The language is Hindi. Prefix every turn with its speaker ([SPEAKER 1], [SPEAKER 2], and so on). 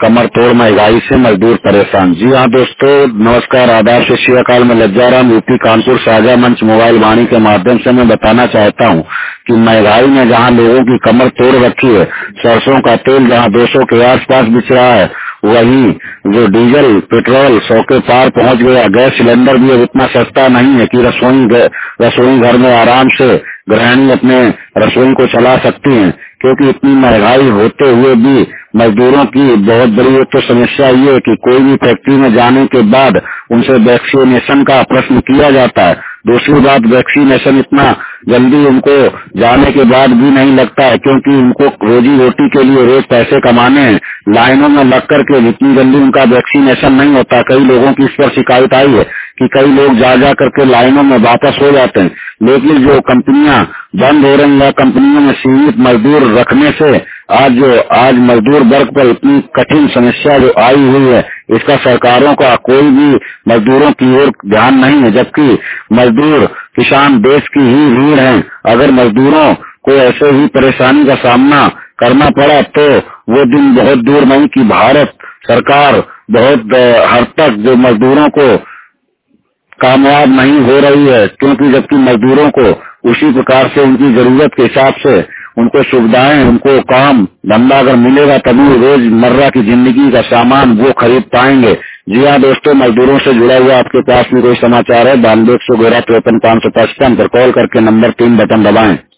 [SPEAKER 1] कमर तोड़ महंगाई से मजदूर परेशान। जी हाँ दोस्तों, नमस्कार, आदाब, सत श्री अकाल। मैं लज्जाराम यूपी कानपुर साझा मंच मोबाइल वाणी के माध्यम से मैं बताना चाहता हूँ कि महंगाई ने जहाँ लोगों की कमर तोड़ रखी है, सरसों का तेल जहाँ 200 के आसपास बिच रहा है, वही जो डीजल पेट्रोल 100 के पार पहुँच गया। गैस सिलेंडर भी अब इतना सस्ता नहीं है कि रसोई घर में आराम से गृहिणी अपने रसोई को चला सकती हैं, क्योंकि इतनी महंगाई होते हुए भी मजदूरों की बहुत बड़ी एक तो समस्या ये है कि कोई भी फैक्ट्री में जाने के बाद उनसे वैक्सीनेशन का प्रश्न किया जाता है। दूसरी बात, वैक्सीनेशन इतना जल्दी उनको जाने के बाद भी नहीं लगता है, क्योंकि उनको रोजी रोटी के लिए रोज पैसे कमाने हैं। लाइनों में लग करके इतनी जल्दी उनका वैक्सीनेशन नहीं होता। कई लोगों की इस पर शिकायत आई है कि कई लोग जा करके लाइनों में वापस हो जाते हैं। लेकिन जो कंपनियां बंद हो रही है, कंपनियों में सीमित मजदूर रखने से आज मजदूर वर्ग पर इतनी कठिन समस्या जो आई हुई है, इसका सरकारों का कोई भी मजदूरों की ओर ध्यान नहीं है, जबकि मजदूर किसान देश की ही रीढ़ हैं। अगर मजदूरों को ऐसे ही परेशानी का सामना करना पड़ा तो वो दिन बहुत दूर नहीं कि भारत सरकार बहुत हद तक जो मजदूरों को कामयाब नहीं हो रही है, क्योंकि जबकि मजदूरों को उसी प्रकार से उनकी जरूरत के हिसाब से उनको सुविधाएं, उनको काम धंधा अगर मिलेगा तभी रोजमर्रा की जिंदगी का सामान वो खरीद पाएंगे। जी हाँ दोस्तों, मजदूरों से जुड़ा हुआ आपके पास भी कोई समाचार है, 92 111 53 555 पर कॉल करके नंबर 3 बटन दबाएं।